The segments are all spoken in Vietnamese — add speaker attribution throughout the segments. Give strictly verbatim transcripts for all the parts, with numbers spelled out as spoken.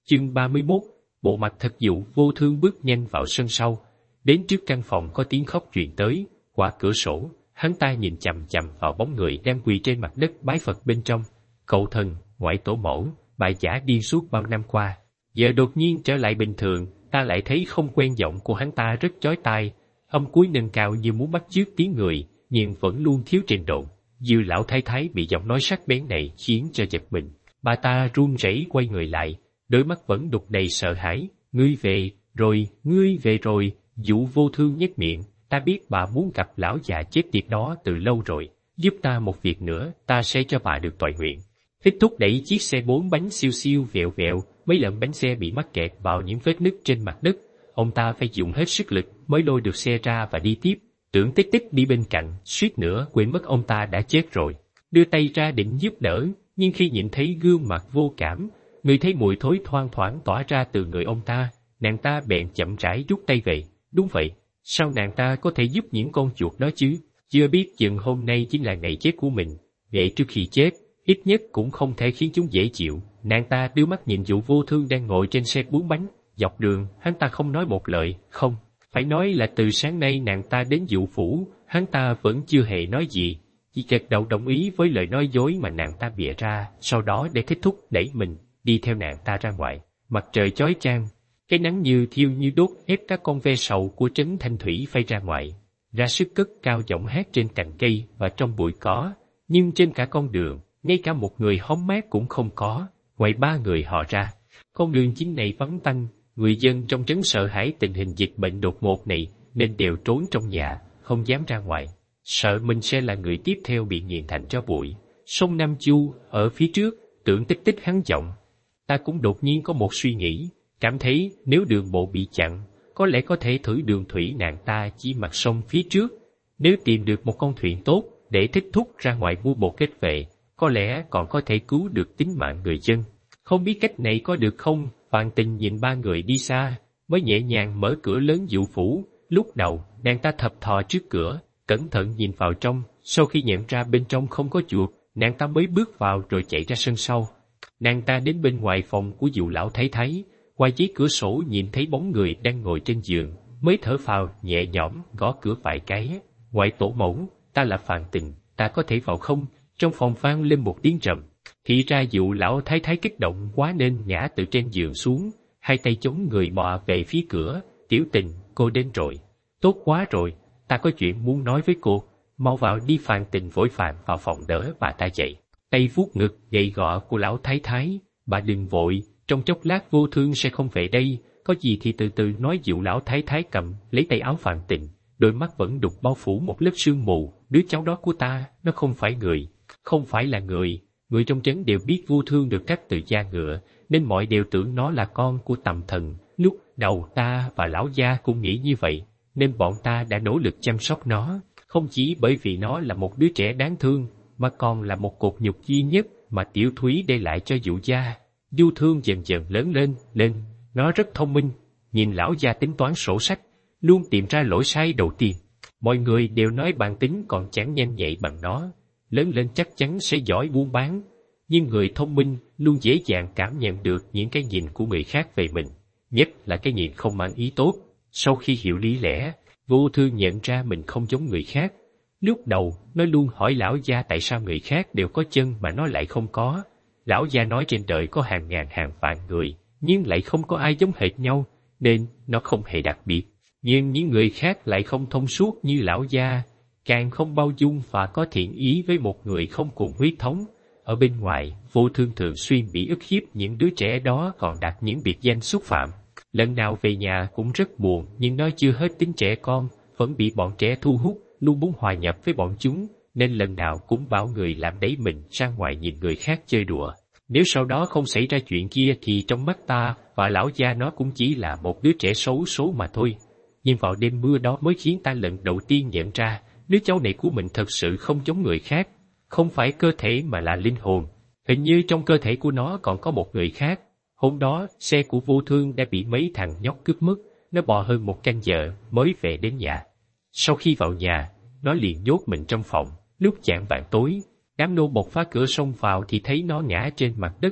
Speaker 1: Chương ba mươi mốt, bộ mặt thật dụ vô thương bước nhanh vào sân sau. Đến trước căn phòng có tiếng khóc truyền tới, qua cửa sổ, hắn ta nhìn chằm chằm vào bóng người đang quỳ trên mặt đất bái Phật bên trong. Cậu thần, ngoại tổ mẫu, bại giả điên suốt bao năm qua. Giờ đột nhiên trở lại bình thường, ta lại thấy không quen giọng của hắn ta rất chói tai, âm cuối nâng cao như muốn bắt chước tiếng người, nhưng vẫn luôn thiếu trình độ. Dư lão thái thái bị giọng nói sắc bén này khiến cho giật mình. Bà ta run rẩy quay người lại, đôi mắt vẫn đục đầy sợ hãi. Ngươi về rồi, ngươi về rồi. Dụ vô thương nhếch miệng. Ta biết bà muốn gặp lão già chết tiệt đó từ lâu rồi. Giúp ta một việc nữa, ta sẽ cho bà được toại nguyện. Thích thúc đẩy chiếc xe bốn bánh siêu siêu vẹo vẹo, mấy lần bánh xe bị mắc kẹt vào những vết nứt trên mặt đất. Ông ta phải dùng hết sức lực mới lôi được xe ra và đi tiếp. Tưởng Tích Tích đi bên cạnh, suýt nữa quên mất ông ta đã chết rồi. Đưa tay ra định giúp đỡ, nhưng khi nhìn thấy gương mặt vô cảm, người thấy mùi thối thoang thoảng tỏa ra từ người ông ta, nàng ta bèn chậm rãi rút tay về. Đúng vậy, sao nàng ta có thể giúp những con chuột đó chứ? Chưa biết chừng hôm nay chính là ngày chết của mình. Vậy trước khi chết, ít nhất cũng không thể khiến chúng dễ chịu. Nàng ta đưa mắt nhìn Dụ Vô Thương đang ngồi trên xe bốn bánh. Dọc đường, hắn ta không nói một lời, không. Phải nói là từ sáng nay nàng ta đến Dụ phủ, hắn ta vẫn chưa hề nói gì. Chỉ gật đầu đồng ý với lời nói dối mà nàng ta bịa ra, sau đó để Thích Thúc đẩy mình, đi theo nàng ta ra ngoài. Mặt trời chói chang, cái nắng như thiêu như đốt ép các con ve sầu của trấn Thanh Thủy phay ra ngoài, ra sức cất cao giọng hát trên cành cây và trong bụi cỏ. Nhưng trên cả con đường, ngay cả một người hóng mát cũng không có, ngoài ba người họ ra. Con đường chính này vắng tanh, người dân trong trấn sợ hãi tình hình dịch bệnh đột ngột này nên đều trốn trong nhà, không dám ra ngoài, sợ mình sẽ là người tiếp theo bị nghiền thành tro bụi. Sông Nam Chu ở phía trước, Tưởng Tích Tích hắn giọng. Ta cũng đột nhiên có một suy nghĩ, cảm thấy nếu đường bộ bị chặn, có lẽ có thể thử đường thủy. Nàng ta chỉ mặt sông phía trước. Nếu tìm được một con thuyền tốt để Thích Thúc ra ngoài mua bột kết về, có lẽ còn có thể cứu được tính mạng người dân. Không biết cách này có được không? Phàn Tình nhìn ba người đi xa, mới nhẹ nhàng mở cửa lớn Dụ phủ. Lúc đầu, nàng ta thập thò trước cửa, cẩn thận nhìn vào trong. Sau khi nhận ra bên trong không có chuột, nàng ta mới bước vào rồi chạy ra sân sau. Nàng ta đến bên ngoài phòng của Dụ lão thái thái, qua giấy cửa sổ nhìn thấy bóng người đang ngồi trên giường, mới thở phào nhẹ nhõm gõ cửa vài cái. Ngoại tổ mẫu, ta là Phàn Tình, ta có thể vào không? Trong phòng vang lên một tiếng trầm. Thì ra Dụ lão thái thái kích động quá nên ngã từ trên giường xuống, hai tay chống người bò về phía cửa. Tiểu Tình, cô đến rồi. Tốt quá rồi, ta có chuyện muốn nói với cô. Mau vào đi. Phàn Tình vội vàng vào phòng đỡ bà ta dậy, tay vuốt ngực gầy gò của lão thái thái. Bà đừng vội, trong chốc lát Vô Thương sẽ không về đây, có gì thì từ từ nói. Dụ lão thái thái cầm lấy tay áo Phàn Tình, đôi mắt vẫn đục bao phủ một lớp sương mù. Đứa cháu đó của ta, nó không phải người, không phải là người. Người trong trấn đều biết Vô Thương được cắt từ da ngựa, nên mọi đều tưởng nó là con của Tầm Thần. Lúc đầu ta và lão gia cũng nghĩ như vậy, nên bọn ta đã nỗ lực chăm sóc nó, không chỉ bởi vì nó là một đứa trẻ đáng thương, mà còn là một cột nhục duy nhất mà Tiểu Thúy để lại cho Dụ gia. Vô Thương dần dần lớn lên, lên, nó rất thông minh, nhìn lão gia tính toán sổ sách, luôn tìm ra lỗi sai đầu tiên. Mọi người đều nói bản tính còn chẳng nhanh nhạy bằng nó, lớn lên chắc chắn sẽ giỏi buôn bán. Nhưng người thông minh luôn dễ dàng cảm nhận được những cái nhìn của người khác về mình, nhất là cái nhìn không mang ý tốt. Sau khi hiểu lý lẽ, Vô Thương nhận ra mình không giống người khác. Lúc đầu, nó luôn hỏi lão gia tại sao người khác đều có chân mà nó lại không có. Lão gia nói trên đời có hàng ngàn hàng vạn người, nhưng lại không có ai giống hệt nhau, nên nó không hề đặc biệt. Nhưng những người khác lại không thông suốt như lão gia, càng không bao dung và có thiện ý với một người không cùng huyết thống. Ở bên ngoài, Vô Thương thường xuyên bị ức hiếp, những đứa trẻ đó còn đặt những biệt danh xúc phạm. Lần nào về nhà cũng rất buồn, nhưng nó chưa hết tính trẻ con, vẫn bị bọn trẻ thu hút, luôn muốn hòa nhập với bọn chúng, nên lần nào cũng bảo người làm đẩy mình ra ngoài nhìn người khác chơi đùa. Nếu sau đó không xảy ra chuyện kia thì trong mắt ta và lão gia nó cũng chỉ là một đứa trẻ xấu số mà thôi. Nhưng vào đêm mưa đó mới khiến ta lần đầu tiên nhận ra, đứa cháu này của mình thật sự không giống người khác. Không phải cơ thể mà là linh hồn. Hình như trong cơ thể của nó còn có một người khác. Hôm đó, xe của Vô Thương đã bị mấy thằng nhóc cướp mất. Nó bò hơn một canh giờ mới về đến nhà. Sau khi vào nhà, nó liền nhốt mình trong phòng. Lúc chạng vạng tối, đám nô bộc phá cửa xông vào thì thấy nó ngã trên mặt đất.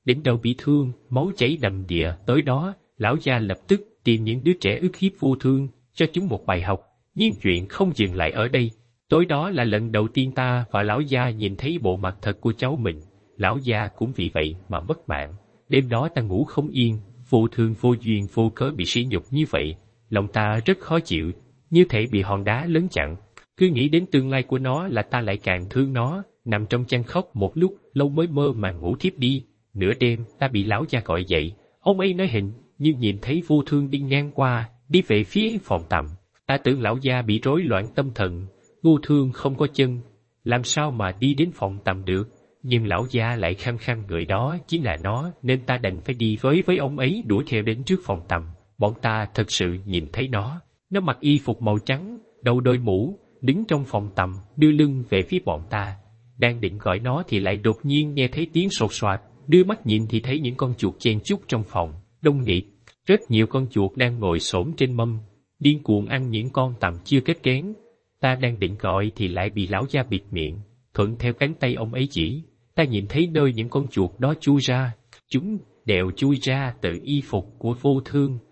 Speaker 1: đỉnh đầu bị thương, máu chảy đầm đìa. Tới đó, lão gia lập tức tìm những đứa trẻ ức hiếp vô thương, cho chúng một bài học. Nhưng chuyện không dừng lại ở đây. Tối đó là lần đầu tiên ta và lão gia nhìn thấy bộ mặt thật của cháu mình. Lão gia cũng vì vậy mà mất mạng. Đêm đó ta ngủ không yên, vô thương vô duyên vô cớ bị sỉ nhục như vậy. Lòng ta rất khó chịu, như thể bị hòn đá lớn chặn. Cứ nghĩ đến tương lai của nó là ta lại càng thương nó. Nằm trong chăn khóc một lúc, lâu mới mơ màng ngủ thiếp đi. Nửa đêm, ta bị lão gia gọi dậy. Ông ấy nói hình, nhưng nhìn thấy vô thương đi ngang qua, đi về phía phòng tắm. Ta tưởng lão gia bị rối loạn tâm thần. Vô thương không có chân, làm sao mà đi đến phòng tắm được. Nhưng lão gia lại khăng khăng người đó chính là nó, nên ta đành phải đi với với ông ấy đuổi theo đến trước phòng tắm. Bọn ta thật sự nhìn thấy nó. Nó mặc y phục màu trắng, đầu đội mũ, đứng trong phòng tắm, đưa lưng về phía bọn ta. Đang định gọi nó thì lại đột nhiên nghe thấy tiếng sột soạt, đưa mắt nhìn thì thấy những con chuột chen chúc trong phòng, đông nghịt. Rất nhiều con chuột đang ngồi xổm trên mâm, điên cuồng ăn những con tằm chưa kết kén. Ta đang định gọi thì lại bị lão gia bịt miệng, thuận theo cánh tay ông ấy chỉ. Ta nhìn thấy nơi những con chuột đó chui ra, chúng đều chui ra từ y phục của vô thương.